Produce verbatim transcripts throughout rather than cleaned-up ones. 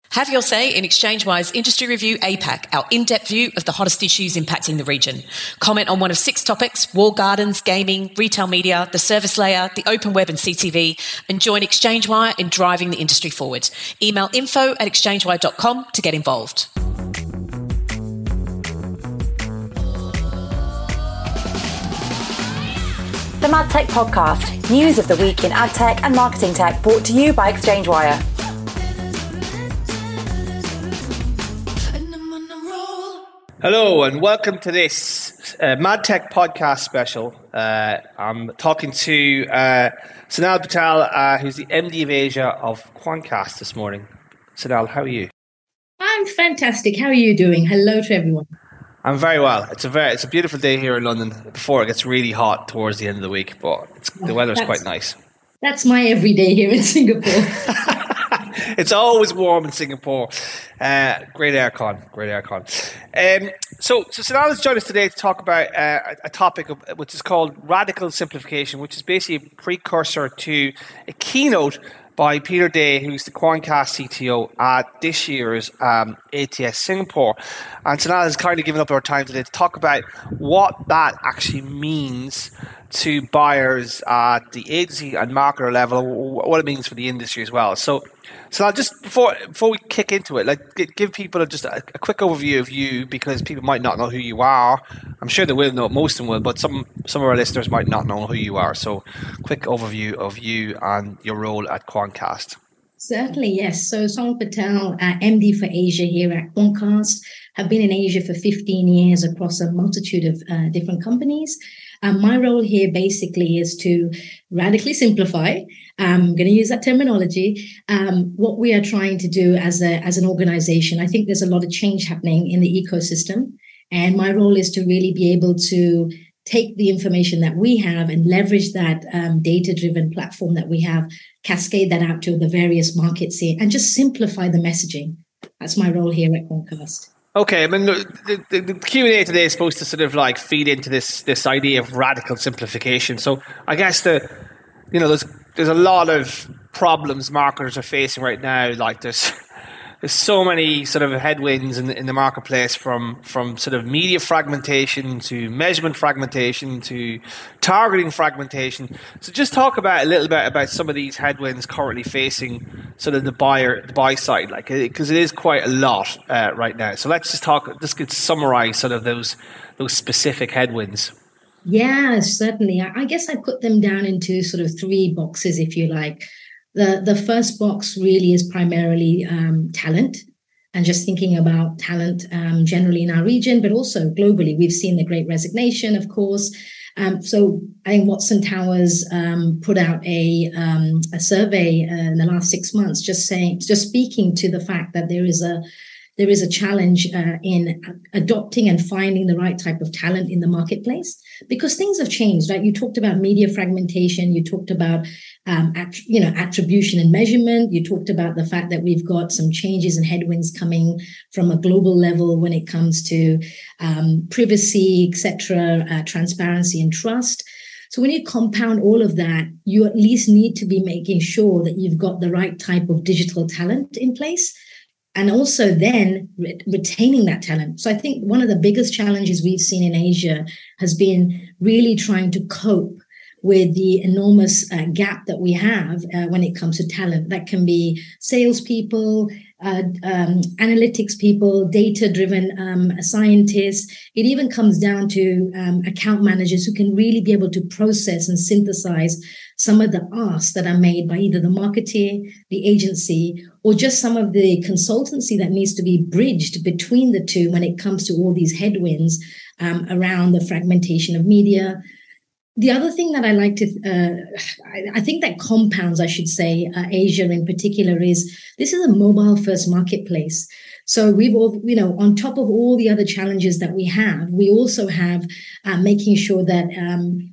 Have your say in ExchangeWise Industry Review A PAC, our in-depth view of the hottest issues impacting the region. Comment on one of six topics: walled gardens, gaming, retail media, the service layer, the open web and C T V, and join ExchangeWire in driving the industry forward. Email info at exchangewire dot com to get involved. The MadTech Podcast, news of the week in ad tech and marketing tech, brought to you by ExchangeWire. Hello and welcome to this uh, MadTech Podcast special. Uh, I'm talking to uh, Sonal Patel, uh, who's the M D of Asia of Quantcast this morning. Sonal, how are you? I'm fantastic. How are you doing? Hello to everyone. I'm very well. It's a very it's a beautiful day here in London before it gets really hot towards the end of the week, but it's, the weather's that's, quite nice. That's my everyday here in Singapore. It's always warm in Singapore. Uh, great aircon, great aircon. Um, so, so Sonal has joined us today to talk about uh, a topic of, which is called radical simplification, which is basically a precursor to a keynote by Peter Day, who's the Quantcast C T O at this year's um, A T S Singapore. And Sonal has kind of given up our time today to talk about what that actually means to buyers at the agency and marketer level, what it means for the industry as well. So, so I'll just before before we kick into it, like give people just a, a quick overview of you, because people might not know who you are. I'm sure they will know, most of them will, but some some of our listeners might not know who you are. So, quick overview of you and your role at Quantcast. Certainly, yes. So, Sonal Patel, uh, M D for Asia here at Quantcast, have been in Asia for fifteen years across a multitude of uh, different companies. Um, my role here basically is to radically simplify. I'm going to use that terminology. Um, what we are trying to do as a as an organization. I think there's a lot of change happening in the ecosystem, and my role is to really be able to take the information that we have and leverage that um, data-driven platform that we have, cascade that out to the various markets here, and just simplify the messaging. That's my role here at Quantcast. Okay, I mean, the, the, the Q and A today is supposed to sort of like feed into this this idea of radical simplification. So I guess the, you know, there's there's a lot of problems marketers are facing right now. Like there's there's so many sort of headwinds in, in the marketplace, from from sort of media fragmentation to measurement fragmentation to targeting fragmentation. So just talk about a little bit about some of these headwinds currently facing sort of the buyer, the buy side, like, because it is quite a lot uh, right now. So let's just talk, just get summarize sort of those those specific headwinds. Yeah, certainly. I guess I put them down into sort of three boxes, if you like. The the first box really is primarily um, talent, and just thinking about talent um, generally in our region, but also globally. We've seen the Great Resignation, of course. Um, so I think Watson Towers um, put out a um, a survey uh, in the last six months, just saying, just speaking to the fact that there is a there is a challenge uh, in adopting and finding the right type of talent in the marketplace, because things have changed, right? You talked about media fragmentation. You talked about um, att- you know attribution and measurement. You talked about the fact that we've got some changes and headwinds coming from a global level when it comes to um, privacy, et cetera, uh, transparency and trust. So when you compound all of that, you at least need to be making sure that you've got the right type of digital talent in place, and also then re- retaining that talent. So I think one of the biggest challenges we've seen in Asia has been really trying to cope with the enormous uh, gap that we have uh, when it comes to talent. That can be salespeople, uh, um, analytics people, data-driven um, scientists. It even comes down to um, account managers who can really be able to process and synthesize some of the asks that are made by either the marketer, the agency, or just some of the consultancy that needs to be bridged between the two when it comes to all these headwinds um, around the fragmentation of media. The other thing that I like to, uh, I, I think that compounds, I should say, uh, Asia in particular, is this is a mobile-first marketplace. So we've all, you know, on top of all the other challenges that we have, we also have uh, making sure that um,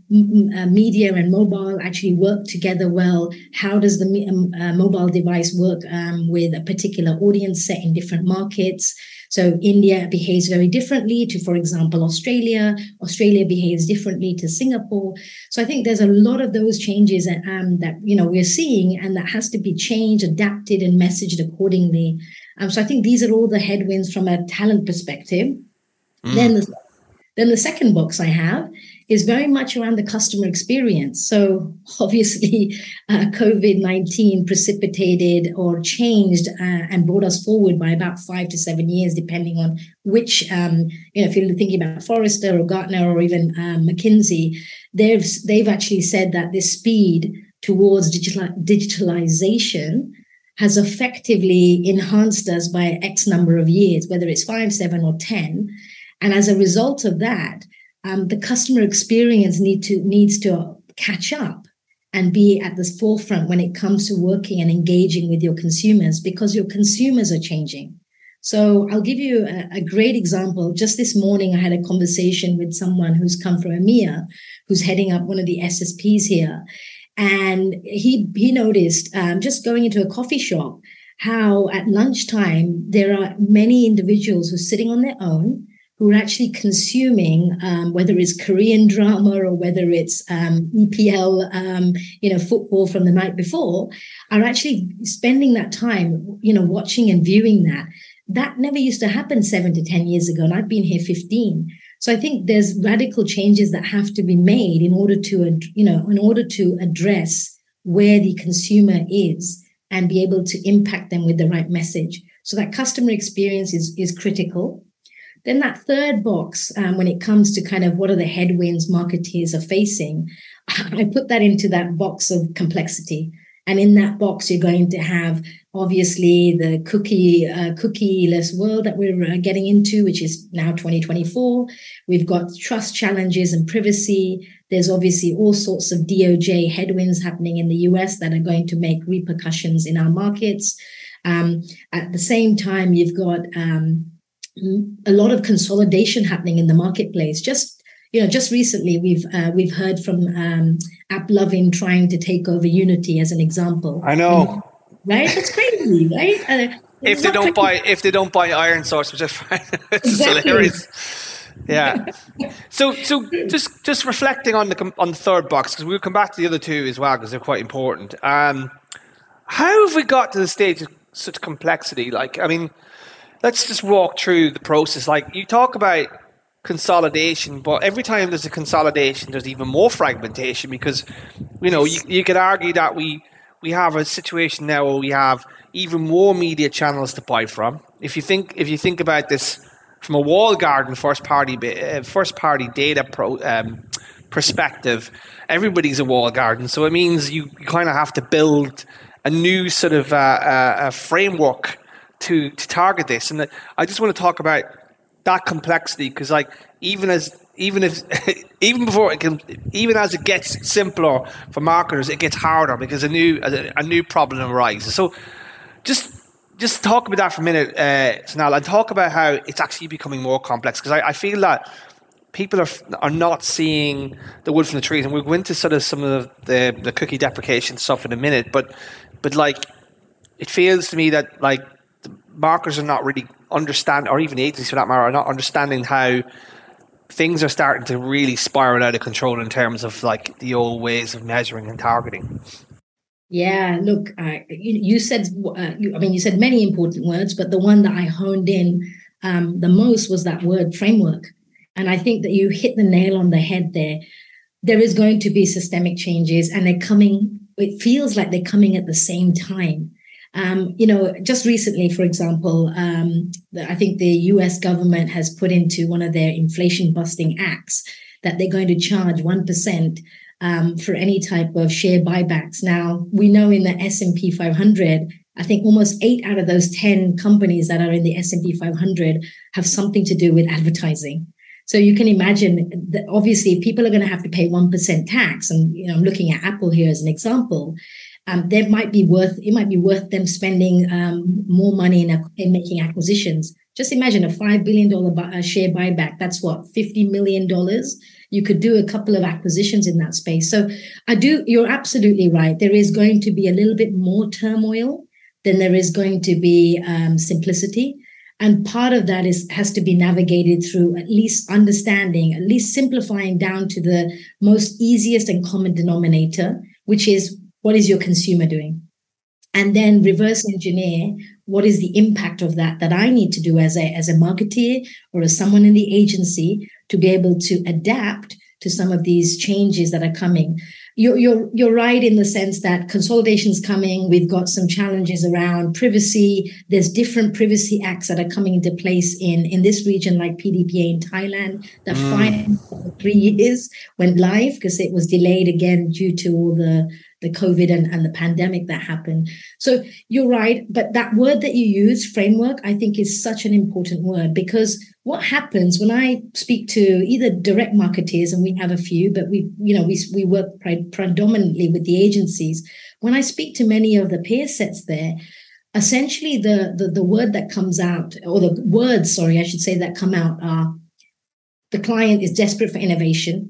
m- uh, media and mobile actually work together well? How does the um, uh, mobile device work um, with a particular audience set in different markets? So India behaves very differently to, for example, Australia. Australia behaves differently to Singapore. So I think there's a lot of those changes that, um, that you know, we're seeing, and that has to be changed, adapted, and messaged accordingly. Um, so I think these are all the headwinds from a talent perspective. Mm. Then, the, then the second box I have is very much around the customer experience. So obviously, uh, COVID nineteen precipitated or changed uh, and brought us forward by about five to seven years, depending on which, um, you know, if you're thinking about Forrester or Gartner or even um, McKinsey, they've they've actually said that this speed towards digital, digitalization has effectively enhanced us by X number of years, whether it's five, seven, or ten. And as a result of that, um, the customer experience need to needs to catch up and be at the forefront when it comes to working and engaging with your consumers, because your consumers are changing. So I'll give you a, a great example. Just this morning, I had a conversation with someone who's come from EMEA, who's heading up one of the S S Ps here. And he he noticed, um, just going into a coffee shop, how at lunchtime, there are many individuals who are sitting on their own, who are actually consuming, um, whether it's Korean drama or whether it's um, E P L, um, you know, football from the night before, are actually spending that time, you know, watching and viewing that. That never used to happen seven to ten years ago, and I've been here fifteen. So I think there's radical changes that have to be made in order to, you know, in order to address where the consumer is and be able to impact them with the right message. So that customer experience is, is critical. Then that third box, um, when it comes to kind of what are the headwinds marketeers are facing, I put that into that box of complexity. And in that box, you're going to have, obviously, the cookie, uh, cookie-less world that we're uh, getting into, which is now twenty twenty-four. We've got trust challenges and privacy. There's obviously all sorts of D O J headwinds happening in the U S that are going to make repercussions in our markets. Um, at the same time, you've got um, a lot of consolidation happening in the marketplace. Just You know, just recently we've uh, we've heard from um, AppLovin trying to take over Unity as an example. I know, right? It's crazy, right? Uh, if they don't crazy. buy, if they don't buy ironSource, which I find it's exactly. hilarious. Yeah. So, so just just reflecting on the on the third box, because we'll come back to the other two as well, because they're quite important. Um, how have we got to the stage of such complexity? Like, I mean, let's just walk through the process. Like, you talk about consolidation, but every time there's a consolidation, there's even more fragmentation, because, you know, you, you could argue that we we have a situation now where we have even more media channels to buy from. If you think if you think about this from a walled garden first party uh, first party data pro, um, perspective, everybody's a walled garden, so it means you, you kind of have to build a new sort of uh, uh, a framework to to target this. And I just want to talk about that complexity, because like even as even if even before it can even as it gets simpler for marketers, it gets harder because a new a, a new problem arises. So just just talk about that for a minute, uh, Sonal, and talk about how it's actually becoming more complex, because I, I feel that people are are not seeing the wood from the trees, and we'll go into sort of some of the the cookie deprecation stuff in a minute, but but like it feels to me that like the marketers are not really understand, or even agencies for that matter, are not understanding how things are starting to really spiral out of control in terms of like the old ways of measuring and targeting. Yeah, look, uh, you, you said, uh, you, I mean, you said many important words, but the one that I honed in um, the most was that word framework. And I think that you hit the nail on the head there. There is going to be systemic changes, and they're coming, it feels like they're coming at the same time. Um, you know, just recently, for example, um, the, I think the U S government has put into one of their inflation-busting acts that they're going to charge one percent um, for any type of share buybacks. Now, we know in the S and P five hundred, I think almost eight out of those ten companies that are in the S and P five hundred have something to do with advertising. So you can imagine that obviously people are going to have to pay one percent tax. And, you know, I'm looking at Apple here as an example. Um, that might be worth, it might be worth them spending um, more money in, in making acquisitions. Just imagine a five billion dollars bu- uh, share buyback. That's what, fifty million dollars You could do a couple of acquisitions in that space. So I do, you're absolutely right. There is going to be a little bit more turmoil than there is going to be um, simplicity. And part of that is has to be navigated through at least understanding, at least simplifying down to the most easiest and common denominator, which is what is your consumer doing? And then reverse engineer what is the impact of that that I need to do as a, as a marketeer or as someone in the agency to be able to adapt to some of these changes that are coming. You're, you're, you're right in the sense that consolidation is coming. We've got some challenges around privacy. There's different privacy acts that are coming into place in, in this region, like P D P A in Thailand, that mm. finally for three years went live because it was delayed again due to all the, the COVID and, and the pandemic that happened. So you're right. But that word that you use, framework, I think is such an important word, because what happens when I speak to either direct marketeers, and we have a few, but we, you know, we we work pre- predominantly with the agencies. When I speak to many of the peer sets there, essentially the, the the word that comes out, or the words, sorry, I should say, that come out are the client is desperate for innovation,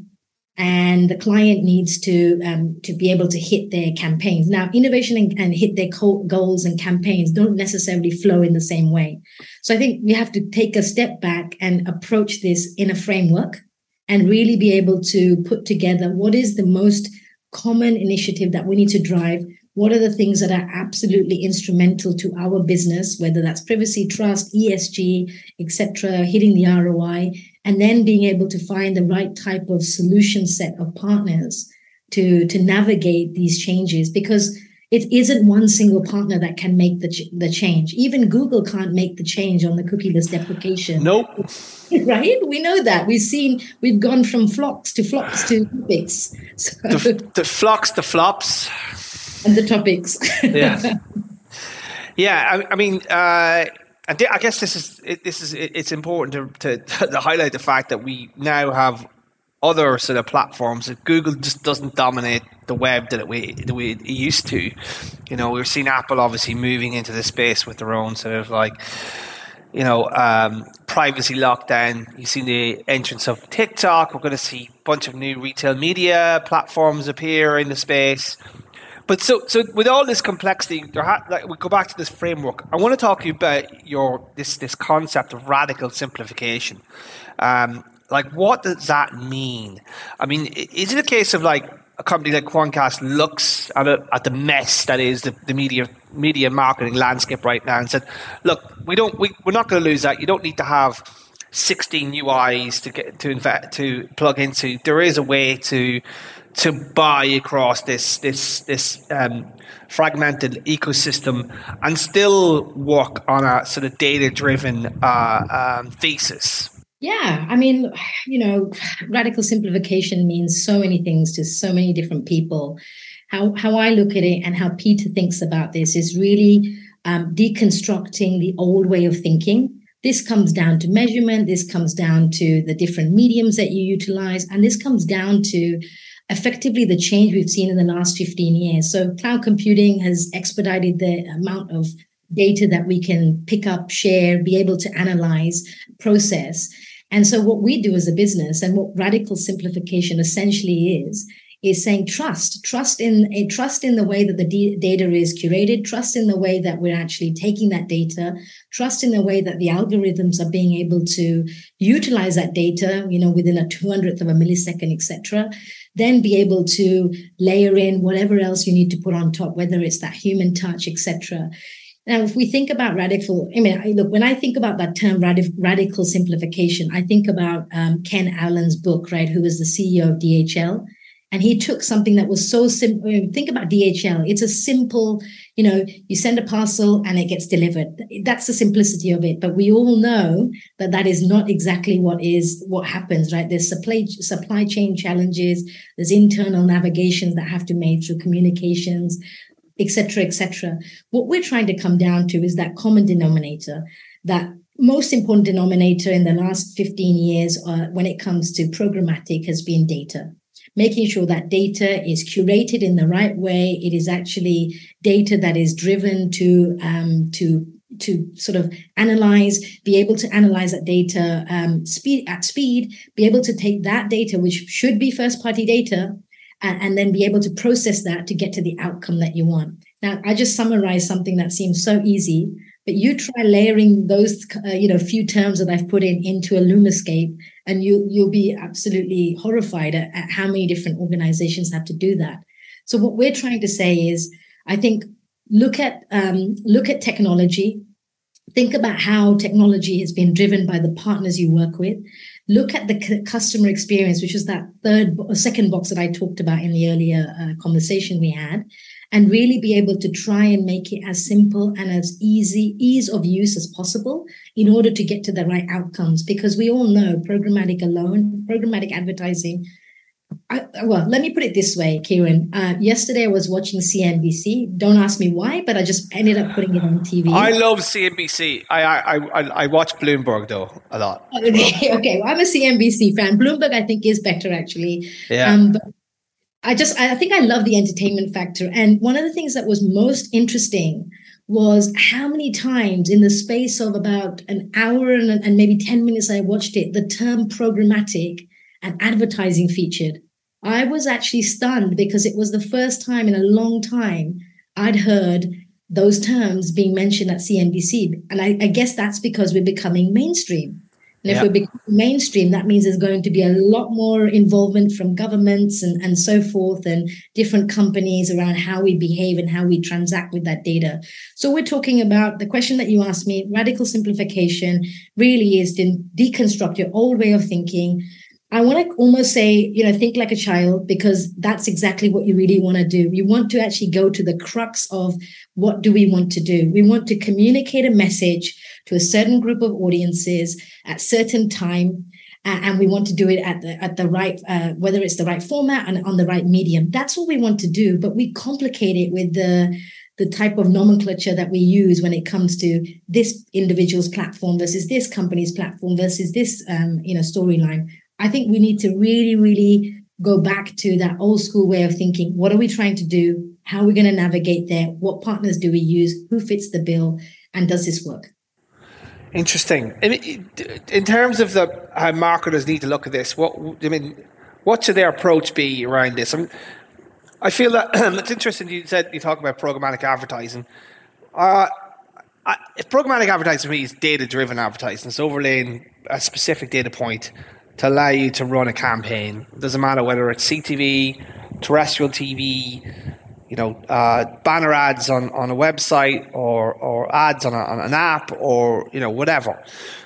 and the client needs to um, to be able to hit their campaigns. Now, innovation and, and hit their goals and campaigns don't necessarily flow in the same way. So I think we have to take a step back and approach this in a framework and really be able to put together what is the most common initiative that we need to drive. What are the things that are absolutely instrumental to our business, whether that's privacy, trust, E S G, et cetera, hitting the R O I, and then being able to find the right type of solution set of partners to, to navigate these changes, because it isn't one single partner that can make the ch- the change. Even Google can't make the change on the cookieless deprecation. Nope. Right? We know that. We've seen, we've gone from flocks to flops to topics. So, the, the flocks, the flops. And the topics. Yeah. Yeah. I, I mean, uh, I guess this is, this is, it's important to, to, to highlight the fact that we now have other sort of platforms. That Google just doesn't dominate the web that it, the way it used to. You know, we're seeing Apple obviously moving into the space with their own sort of like, you know, um, privacy lockdown. You've seen the entrance of TikTok. We're going to see a bunch of new retail media platforms appear in the space. But so, so with all this complexity, there ha- like we go back to this framework. I want to talk to you about your this this concept of radical simplification. Um, like, what does that mean? I mean, is it a case of like a company like Quantcast looks at a, at the mess that is the, the media media marketing landscape right now and said, look, we don't we, we're not going to lose that. You don't need to have sixteen U Is to get to invest, to plug into. There is a way to to buy across this this this um, fragmented ecosystem and still work on a sort of data-driven uh, um, thesis. Yeah, I mean, you know, radical simplification means so many things to so many different people. How how I look at it and how Peter thinks about this is really um, deconstructing the old way of thinking. This comes down to measurement. This comes down to the different mediums that you utilize. And this comes down to effectively the change we've seen in the last fifteen years. So cloud computing has expedited the amount of data that we can pick up, share, be able to analyze, process. And so what we do as a business, and what radical simplification essentially is, is saying trust, trust in a trust in the way that the d- data is curated, trust in the way that we're actually taking that data, trust in the way that the algorithms are being able to utilize that data, you know, within a two hundredth of a millisecond, et cetera. Then be able to layer in whatever else you need to put on top, whether it's that human touch, et cetera. Now, if we think about radical, I mean, look, when I think about that term radical, radical simplification, I think about um, Ken Allen's book, right, who was the C E O of D H L. And he took something that was so simple. Think about D H L. It's a simple, you know, you send a parcel and it gets delivered. That's the simplicity of it. But we all know that that is not exactly what is what happens, right? There's supply supply chain challenges. There's internal navigations that have to be made through communications, et cetera, et cetera. What we're trying to come down to is that common denominator, that most important denominator in the last fifteen years uh, when it comes to programmatic has been data. Making sure that data is curated in the right way. It is actually data that is driven to um, to to sort of analyze, be able to analyze that data um, speed at speed, be able to take that data, which should be first party data, and, and then be able to process that to get to the outcome that you want. Now, I just summarized something that seems so easy, but you try layering those, uh, you know, few terms that I've put in into a LUMAscape, and you, you'll be absolutely horrified at, at how many different organizations have to do that. So what we're trying to say is, I think, look at um, look at technology, think about how technology has been driven by the partners you work with. Look at the c- customer experience, which is that third or second box that I talked about in the earlier uh, conversation we had, and really be able to try and make it as simple and as easy, ease of use as possible in order to get to the right outcomes. Because we all know programmatic alone, programmatic advertising. I, well, let me put it this way, Kieran. Uh, yesterday I was watching C N B C. Don't ask me why, but I just ended up putting it on T V. I love C N B C. I I I, I watch Bloomberg though a lot. Okay, okay. Well, I'm a C N B C fan. Bloomberg, I think, is better actually. Yeah. Um, but I just, I think I love the entertainment factor. And one of the things that was most interesting was how many times in the space of about an hour and, and maybe ten minutes I watched it, the term programmatic and advertising featured. I was actually stunned because it was the first time in a long time I'd heard those terms being mentioned at C N B C. And I, I guess that's because we're becoming mainstream. And if yeah. we're becoming mainstream, that means there's going to be a lot more involvement from governments and, and so forth, and different companies around how we behave and how we transact with that data. So we're talking about the question that you asked me, radical simplification really is to deconstruct your old way of thinking. I want to almost say, you know, think like a child, because that's exactly what you really want to do. You want to actually go to the crux of what do we want to do? We want to communicate a message to a certain group of audiences at certain time, uh, and we want to do it at the at the right, uh, whether it's the right format and on the right medium. That's what we want to do, but we complicate it with the the type of nomenclature that we use when it comes to this individual's platform versus this company's platform versus this, um, you know, storyline. I think we need to really, really go back to that old school way of thinking. What are we trying to do? How are we going to navigate there? What partners do we use? Who fits the bill? And does this work? Interesting. In terms of the how marketers need to look at this, what I mean, what should their approach be around this? I mean, I feel that it's interesting. You said you talk about programmatic advertising. Uh, I, if programmatic advertising for me is data-driven advertising, it's overlaying a specific data point to allow you to run a campaign. It doesn't matter whether it's C T V, terrestrial T V, you know, uh, banner ads on, on a website, or or ads on, a, on an app, or you know, whatever.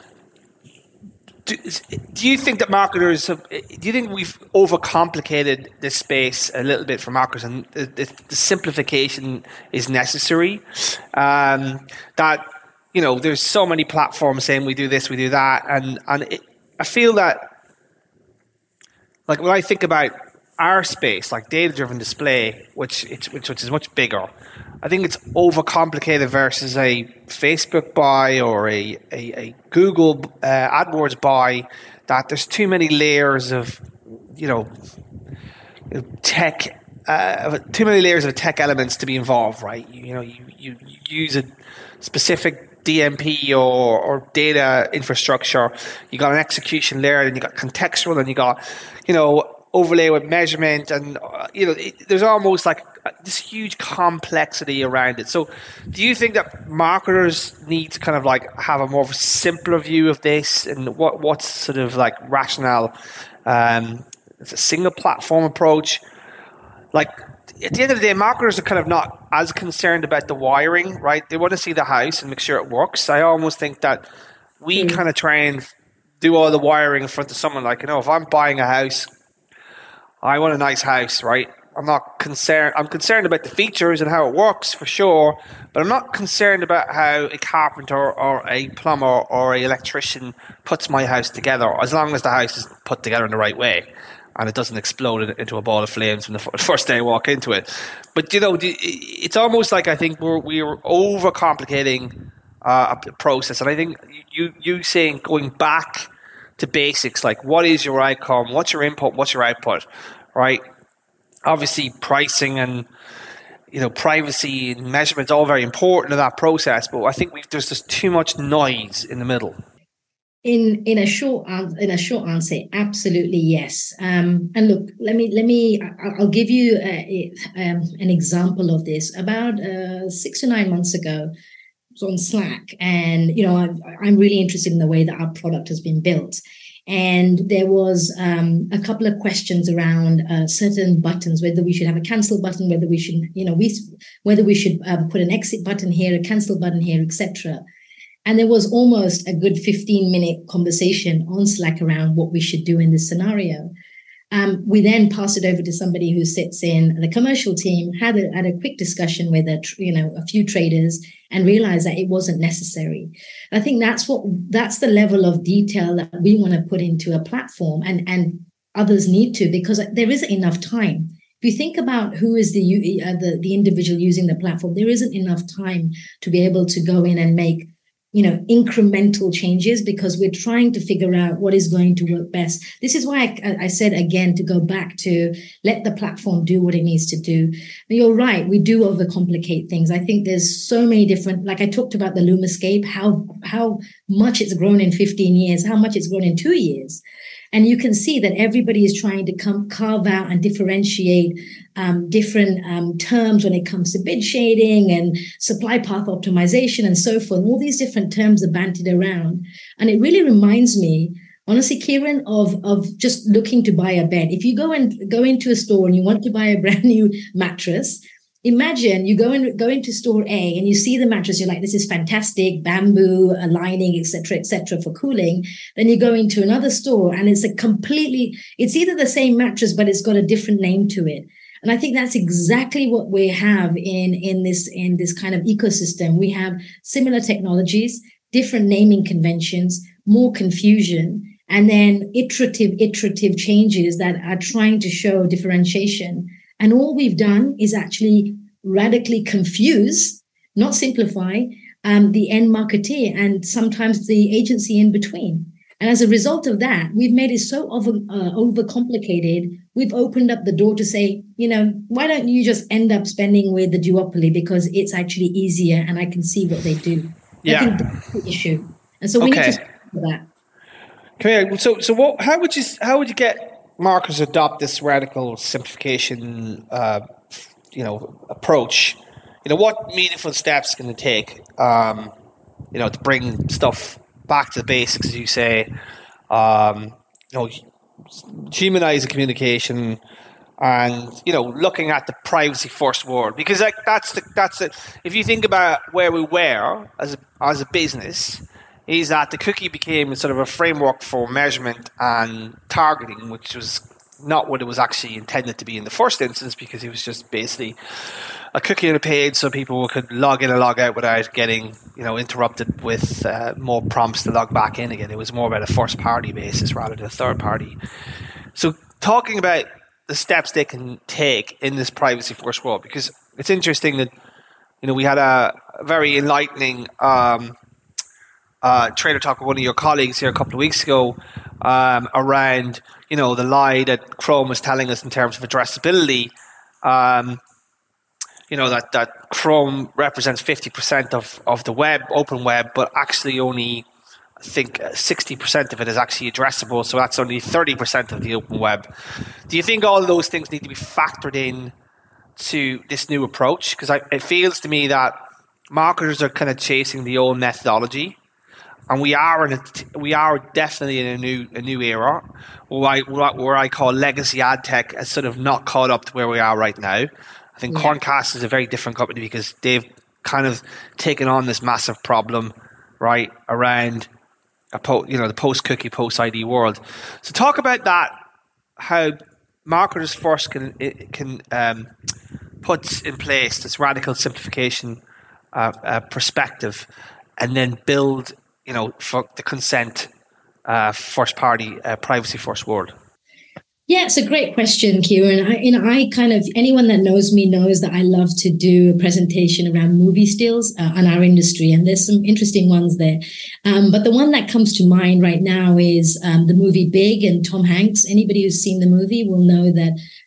Do, do you think that marketers have, do you think we've overcomplicated this space a little bit for marketers, and the, the, the simplification is necessary? Um, that, you know, there's so many platforms saying we do this, we do that, and and it, I feel that, like when I think about our space, like data-driven display, which it's which, which is much bigger, I think it's overcomplicated versus a Facebook buy or a a, a Google uh, AdWords buy. That there's too many layers of, you know, tech, uh, too many layers of tech elements to be involved, right? You, you know, you, you use a specific D M P or, or data infrastructure. You got an execution layer, and you got contextual, and you got, you know, overlay with measurement, and uh, you know, it, there's almost like this huge complexity around it. So, do you think that marketers need to kind of like have a more of a simpler view of this, and what what's sort of like rationale? Um, it's a single platform approach. Like at the end of the day, marketers are kind of not as concerned about the wiring, right? They want to see the house and make sure it works. I almost think that we mm. kind of try and do all the wiring in front of someone. Like, you know, if I'm buying a house, I want a nice house, right? I'm not concerned. I'm concerned about the features and how it works for sure, but I'm not concerned about how a carpenter or a plumber or an electrician puts my house together, as long as the house is put together in the right way and it doesn't explode into a ball of flames from the first day I walk into it. But, you know, it's almost like I think we're we're overcomplicating uh, a process, and I think you you saying going back to basics, like what is your outcome, what's your input, what's your output, right? Obviously pricing and, you know, privacy and measurement all very important in that process, but I think we've, there's just too much noise in the middle. In in a short in a short answer, absolutely yes. Um, and look, let me let me I'll give you a, um, an example of this. About uh, six to nine months ago, I was on Slack, and you know I'm, I'm really interested in the way that our product has been built. And there was um, a couple of questions around uh, certain buttons, whether we should have a cancel button, whether we should, you know, we whether we should um, put an exit button here, a cancel button here, et cetera. And there was almost a good fifteen minute conversation on Slack around what we should do in this scenario. Um, we then passed it over to somebody who sits in the commercial team, had a, had a quick discussion with a, you know, a few traders, and realized that it wasn't necessary. I think that's what that's the level of detail that we want to put into a platform, and and others need to, because there isn't enough time. If you think about who is the uh, the the individual using the platform, there isn't enough time to be able to go in and make, you know, incremental changes, because we're trying to figure out what is going to work best. This is why I, I said, again, to go back to let the platform do what it needs to do. But you're right, we do overcomplicate things. I think there's so many different, like I talked about the Lumascape, how, how much it's grown in fifteen years, how much it's grown in two years. And you can see that everybody is trying to come carve out and differentiate um, different um, terms when it comes to bid shading and supply path optimization and so forth. All these different terms are bandied around. And it really reminds me, honestly, Kieran, of, of just looking to buy a bed. If you go and go into a store and you want to buy a brand new mattress, imagine you go in, go into store A and you see the mattress. You're like, this is fantastic, bamboo, a lining, et cetera, et cetera, for cooling. Then you go into another store and it's a completely, it's either the same mattress, but it's got a different name to it. And I think that's exactly what we have in, in this, in this kind of ecosystem. We have similar technologies, different naming conventions, more confusion, and then iterative, iterative changes that are trying to show differentiation. And all we've done is actually radically confuse, not simplify, um, the end marketeer and sometimes the agency in between. And as a result of that, we've made it so over, uh, overcomplicated. We've opened up the door to say, you know, why don't you just end up spending with the duopoly, because it's actually easier and I can see what they do. Yeah. I think that's the issue. And so we okay. need to start with that. Okay. So, so what? How would you? How would you get marketers adopt this radical simplification, uh, you know, approach? You know, what meaningful steps can it take, um, you know, to bring stuff back to the basics, as you say, um, you know, humanize the communication, and you know, looking at the privacy first world, because like that's the that's it. If you think about where we were as a, as a business, is that the cookie became sort of a framework for measurement and targeting, which was not what it was actually intended to be in the first instance, because it was just basically a cookie on a page so people could log in and log out without getting, you know, interrupted with uh, more prompts to log back in again. It was more about a first party basis rather than a third party. So talking about the steps they can take in this privacy first world, because it's interesting that, you know, we had a very enlightening um, Uh, trader talk with one of your colleagues here a couple of weeks ago um, around, you know, the lie that Chrome was telling us in terms of addressability. Um, you know, that, that Chrome represents fifty percent of, of the web, open web, but actually only, I think, sixty percent of it is actually addressable. So that's only thirty percent of the open web. Do you think all of those things need to be factored in to this new approach? Because it feels to me that marketers are kind of chasing the old methodology. And we are in a, we are definitely in a new a new era, where I, where I call legacy ad tech as sort of not caught up to where we are right now. I think yeah. Corncast is a very different company because they've kind of taken on this massive problem, right, around a po, you know, the post cookie, post I D world. So talk about that, how marketers first can can um, put in place this radical simplification uh, uh, perspective, and then build, you know, for the consent, uh, first party, uh, privacy first world? Yeah, it's a great question, Kieran. I, you know, I kind of, anyone that knows me knows that I love to do a presentation around movie stills uh, on our industry, and there's some interesting ones there. Um, but the one that comes to mind right now is um, the movie Big and Tom Hanks. Anybody who's seen the movie will know that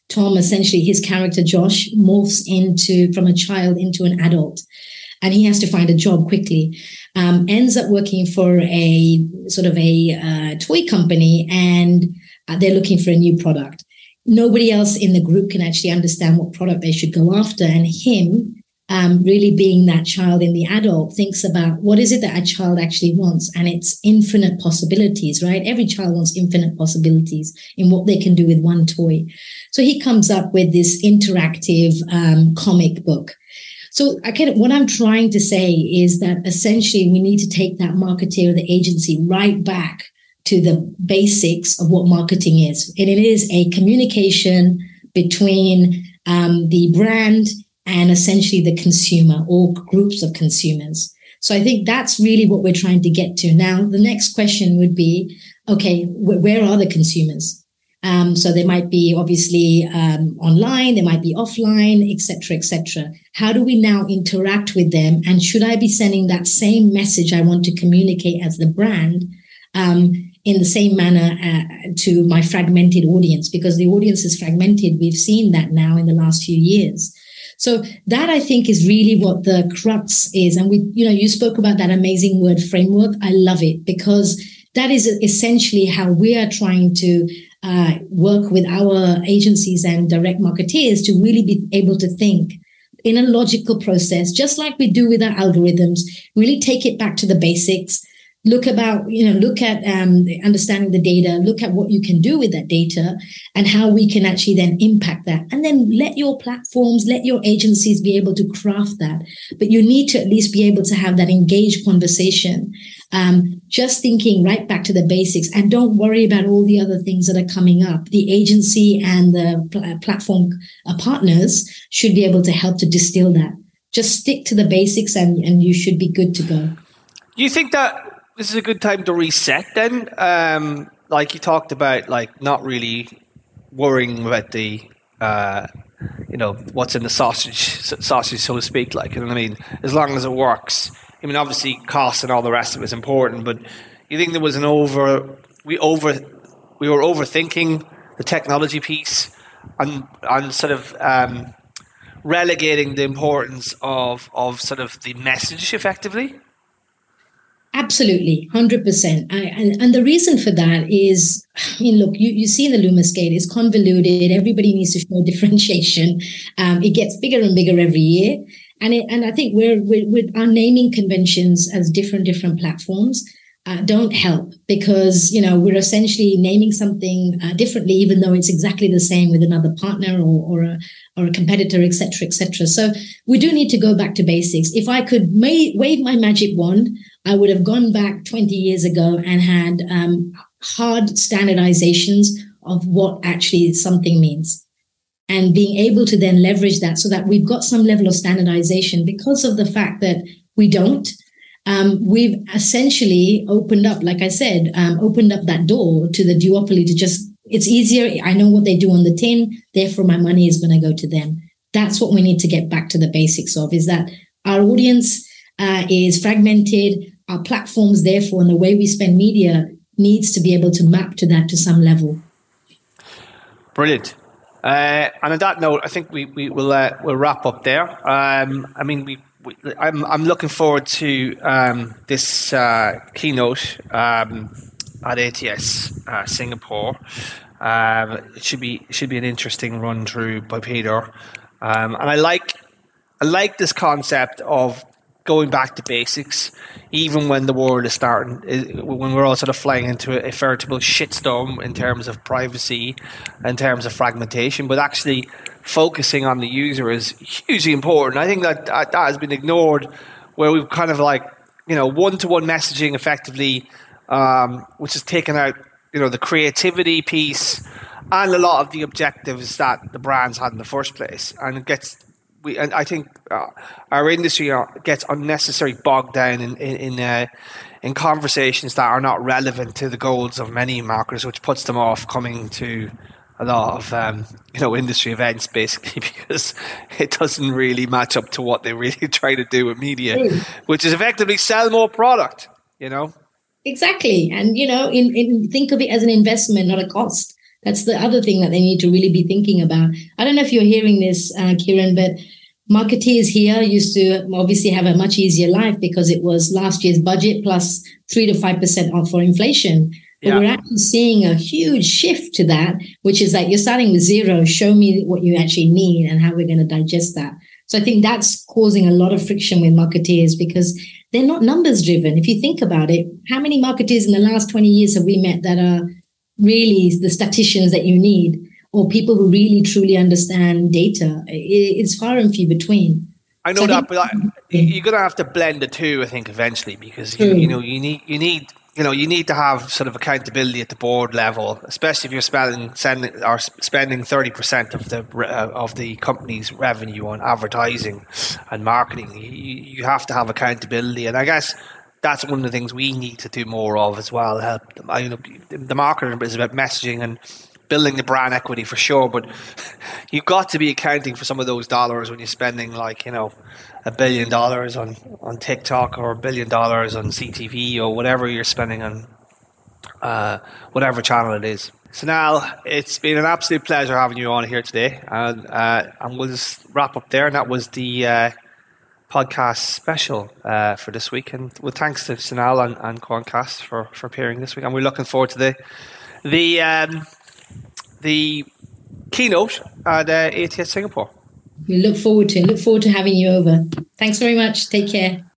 Tom, essentially his character Josh, morphs into from a child into an adult, and he has to find a job quickly. Um, ends up working for a sort of a uh, toy company, and uh, they're looking for a new product. Nobody else in the group can actually understand what product they should go after, and him, um, really being that child in the adult, thinks about what is it that a child actually wants, and it's infinite possibilities, right? Every child wants infinite possibilities in what they can do with one toy. So he comes up with this interactive um, comic book. So I can, what I'm trying to say is that essentially we need to take that marketer or the agency right back to the basics of what marketing is. And it is a communication between um, the brand and essentially the consumer or groups of consumers. So I think that's really what we're trying to get to. Now, the next question would be, okay, wh- where are the consumers? Um, so they might be obviously um, online, they might be offline, et cetera, et cetera. How do we now interact with them? And should I be sending that same message I want to communicate as the brand um, in the same manner uh, to my fragmented audience? Because the audience is fragmented. We've seen that now in the last few years. So that, I think, is really what the crux is. And we, you know, you spoke about that amazing word framework. I love it because that is essentially how we are trying to uh, work with our agencies and direct marketeers to really be able to think in a logical process, just like we do with our algorithms, really take it back to the basics. Look about, you know, look at um, understanding the data, look at what you can do with that data and how we can actually then impact that. And then let your platforms, let your agencies be able to craft that. But you need to at least be able to have that engaged conversation, um, just thinking right back to the basics, and don't worry about all the other things that are coming up. The agency and the pl- platform uh, partners should be able to help to distill that. Just stick to the basics and, and you should be good to go. You think that this is a good time to reset then? Um, like you talked about, like not really worrying about the, uh, you know, what's in the sausage, sausage, so to speak. Like, you know what I mean? As long as it works. I mean, obviously costs and all the rest of it is important, but you think there was an over, we over, we were overthinking the technology piece and, and sort of um, relegating the importance of, of sort of the message effectively? Absolutely, one hundred percent. I, and, and the reason for that is, I mean, look, you, you see the LumaScale, it's convoluted. Everybody needs to show differentiation. Um, it gets bigger and bigger every year. And it, and I think we're, we're, with our naming conventions as different, different platforms uh, don't help because, you know, we're essentially naming something uh, differently, even though it's exactly the same with another partner or, or a or a competitor, et cetera, et cetera. So we do need to go back to basics. If I could ma- wave my magic wand, I would have gone back twenty years ago and had um, hard standardizations of what actually something means and being able to then leverage that so that we've got some level of standardization. Because of the fact that we don't, um, we've essentially opened up, like I said, um, opened up that door to the duopoly to just, it's easier. I know what they do on the tin, therefore my money is going to go to them. That's what we need to get back to the basics of, is that our audience uh, is fragmented. Our platforms, therefore, and the way we spend media needs to be able to map to that to some level. Brilliant. Uh, and on that note, I think we, we will uh, we'll wrap up there. Um, I mean, we, we I'm I'm looking forward to um, this uh, keynote um, at A T S uh, Singapore. Um, it should be it should be an interesting run through by Peter, um, and I like I like this concept of going back to basics, even when the world is starting, when we're all sort of flying into a, a veritable shitstorm in terms of privacy, in terms of fragmentation, but actually focusing on the user is hugely important. I think that that, that has been ignored, where we've kind of like, you know, one-to-one messaging effectively, um, which has taken out, you know, the creativity piece and a lot of the objectives that the brands had in the first place, and it gets. We, and I think uh, our industry uh, gets unnecessarily bogged down in in in, uh, in conversations that are not relevant to the goals of many marketers, which puts them off coming to a lot of um, you know industry events, basically, because it doesn't really match up to what they really try to do with media, mm. which is effectively sell more product. You know, exactly, and you know, in, in think of it as an investment, not a cost. That's the other thing that they need to really be thinking about. I don't know if you're hearing this, uh, Kieran, but marketeers here used to obviously have a much easier life because it was last year's budget plus three to five percent off for inflation. But yeah. We're actually seeing a huge shift to that, which is like you're starting with zero. Show me what you actually need and how we're going to digest that. So I think that's causing a lot of friction with marketeers because they're not numbers driven. If you think about it, how many marketeers in the last twenty years have we met that are really the statisticians that you need, or people who really truly understand data? It's far and few between. I know so that, I think, but I, you're going to have to blend the two, I think, eventually, because you, you know you need you need you know you need to have sort of accountability at the board level, especially if you're spending sending or spending thirty percent of the uh, of the company's revenue on advertising and marketing. You, you have to have accountability, and I guess that's one of the things we need to do more of as well. Help them. I, you know, the marketing is about messaging and building the brand equity for sure, but you've got to be accounting for some of those dollars when you're spending like, you know, a billion dollars on, on TikTok or a billion dollars on C T V or whatever you're spending on uh, whatever channel it is. So now it's been an absolute pleasure having you on here today, and uh, and we'll just wrap up there. And that was the uh, podcast special uh, for this week, and well, thanks to Sunal and, and Quantcast for, for appearing this week, and we're looking forward to the the um, the keynote at uh, A T S Singapore. We look forward to it. Look forward to having you over. Thanks very much. Take care.